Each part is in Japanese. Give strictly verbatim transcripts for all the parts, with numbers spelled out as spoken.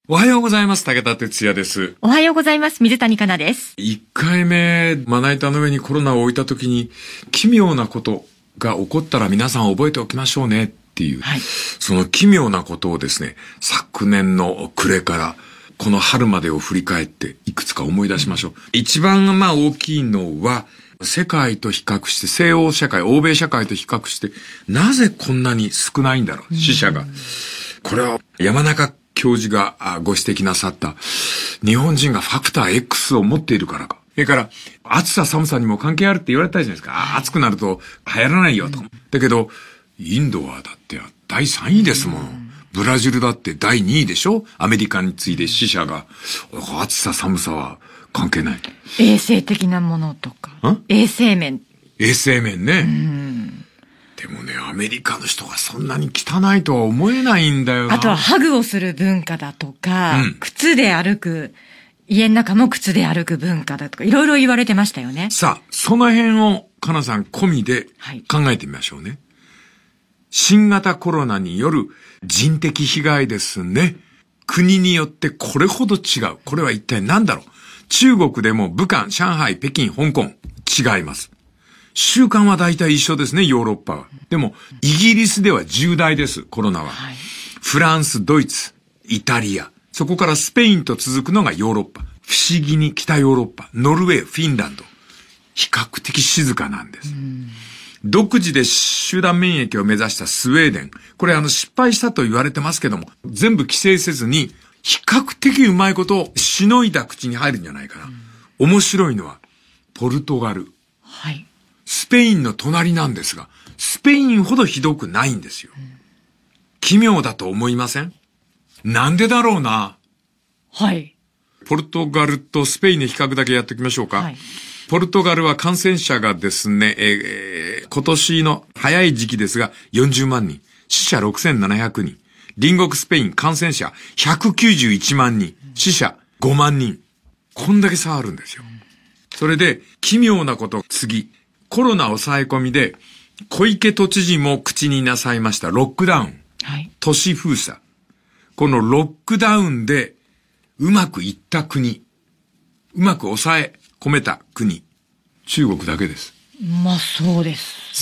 おはようございます。武田哲也です。 おはようございます。水谷香奈です。 一回目、まな板の上にコロナを置いた時に、奇妙なことが起こったら皆さん覚えておきましょうねっていう、はい、その奇妙なことをですね、昨年の暮れからこの春までを振り返っていくつか思い出しましょう。うん、一番まあ大きいのは、世界と比較して、西欧社会、欧米社会と比較して、なぜこんなに少ないんだろう、死者が。これは山中教授がご指摘なさった、日本人がファクター X を持っているからか。それから、暑さ寒さにも関係あるって言われたじゃないですか。暑くなると流行らないよと。だけど、インドはだってだいさんいですもの。ブラジルだってだいにいでしょ。アメリカに次いで死者が。暑さ寒さは関係ない。 衛生的なものとか。衛生面。 衛生面ね。うんでもね、アメリカの人がそんなに汚いとは思えないんだよな。 あとはハグをする文化だとか、うん、靴で歩く、家の中も靴で歩く文化だとか、いろいろ言われてましたよね。 さあ、その辺を、かなさん込みで考えてみましょうね。はい、新型コロナによる人的被害ですね。国によってこれほど違う。これは一体何だろう。中国でも武漢、上海、北京、香港、違います。習慣は大体一緒ですね、ヨーロッパは。でも、イギリスでは重大です、コロナは。はい、フランス、ドイツ、イタリア、そこからスペインと続くのがヨーロッパ。不思議に北ヨーロッパ、ノルウェー、フィンランド。比較的静かなんです。独自で集団免疫を目指したスウェーデン。これあの失敗したと言われてますけども、全部規制せずに、比較的うまいことをしのいだ口に入るんじゃないかな。面白いのは、ポルトガル。 はい。 スペインの隣なんですが、スペインほどひどくないんですよ。うん、奇妙だと思いません？なんでだろうな。 はい。 ポルトガルとスペインの比較だけやっておきましょうか。はい、ポルトガルは感染者がですね、えー、今年の早い時期ですがよんじゅうまんにん、死者ろくせんななひゃくにん、隣国スペイン感染者ひゃくきゅうじゅういちまんにん、死者ごまんにん。こんだけ差あるんですよ。それで、奇妙なこと、次。コロナ抑え込みで、小池都知事も口になさいましたロックダウン。はい。都市封鎖。このロックダウンで、うまくいった国。うまく抑え込めた国。中国だけです。 まあそうです、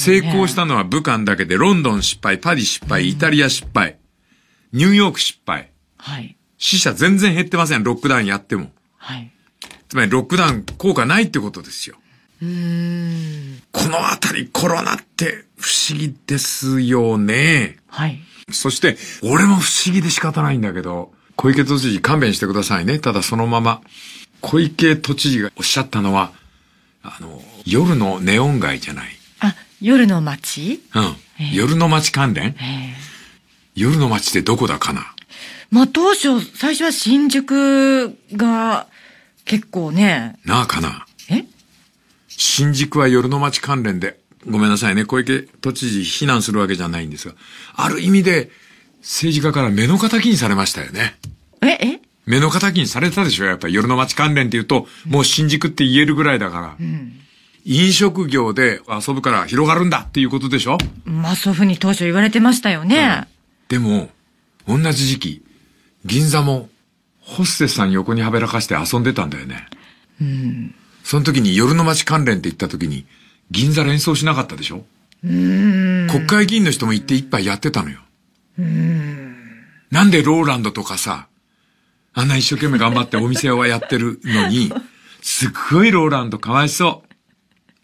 ね。成功したのは武漢だけで、ロンドン失敗、パリ失敗、イタリア失敗、ニューヨーク失敗。 はい。 死者全然減ってません、ロックダウンやっても。 はい。 つまりロックダウン効果ないってことですよ。 うーんこのあたりコロナって不思議ですよね。 はい。 そして、俺も不思議で仕方ないんだけど、小池都知事勘弁してくださいね。ただそのまま。小池都知事がおっしゃったのは、あの、夜のネオン街じゃない。 あ、夜の街？ うん。夜の街関連？夜の街ってどこだかな？ まあ当初、最初は新宿が結構ね。 なあかな。 え？ 新宿は夜の街関連で、ごめんなさいね、小池都知事非難するわけじゃないんですが、ある意味で政治家から目の敵にされましたよね。 ええ目の敵にされたでしょ、やっぱり夜の街関連って言うと、もう新宿って言えるぐらいだから。うん、飲食業で遊ぶから広がるんだっていうことでしょ。 まあそういうふうに当初言われてましたよね。うん、 でも、同じ時期、銀座もホステスさん横にはべらかして遊んでたんだよね。 うんその時に夜の街関連って言った時に銀座連想しなかったでしょ。 うーん国会議員の人も行って一杯やってたのよ。 うーんなんでローランドとかさ、あんな一生懸命頑張ってお店はやってるのに、すっごいローランドかわいそう。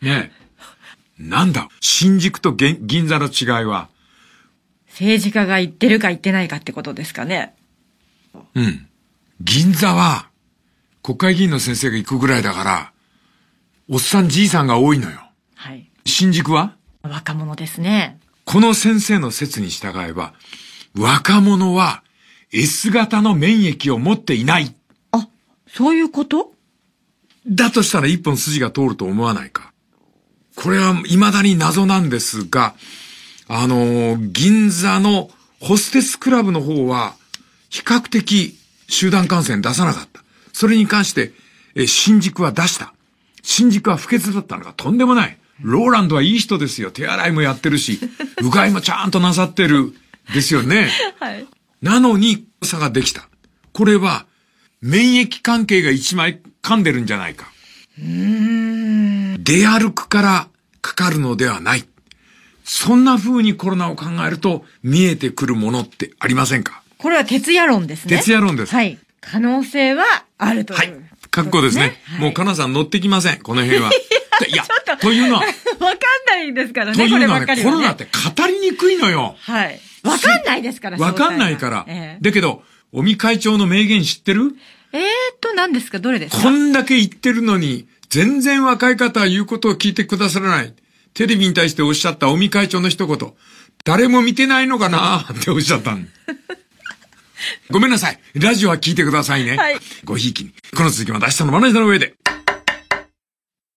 ねえ。なんだ新宿と銀座の違いは。 政治家が言ってるか言ってないかってことですかね。 うん。銀座は国会議員の先生が行くぐらいだから、おっさんじいさんが多いのよ。 はい。 新宿は若者ですね。 この先生の説に従えば、若者は S 型の免疫を持っていない。 あ、そういうこと？ だとしたら一本筋が通ると思わないか。これは未だに謎なんですが、あのー、銀座のホステスクラブの方は、比較的集団感染出さなかった。それに関して、え、新宿は出した。新宿は不潔だったのがとんでもない。ローランドはいい人ですよ。手洗いもやってるし、うがいもちゃんとなさってる。ですよね。 はい。 なのに、差ができた。 これは、免疫関係が一枚噛んでるんじゃないか。 うーん。 出歩くからかかるのではない。そんな風にコロナを考えると見えてくるものってありませんか？ これは徹夜論ですね。 徹夜論です。 はい。可能性はあるという。 はい。覚悟ですね。はい、もうかなさん乗ってきません、この辺は。いや、というのは。わかんないですからね、 というのはね、 こればっかりはね、 コロナって語りにくいのよ。 はい。わかんないですから、 わかんないから。 えー、 だけど、尾身会長の名言知ってる？ えーっと、何ですか？どれですか？ こんだけ言ってるのに、全然若い方は言うことを聞いてくださらない。テレビに対しておっしゃった尾身会長の一言。誰も見てないのかなっておっしゃったん。ごめんなさい。ラジオは聞いてくださいね。 はい。 ごひいきに。この続きまた明日のまな板の上で。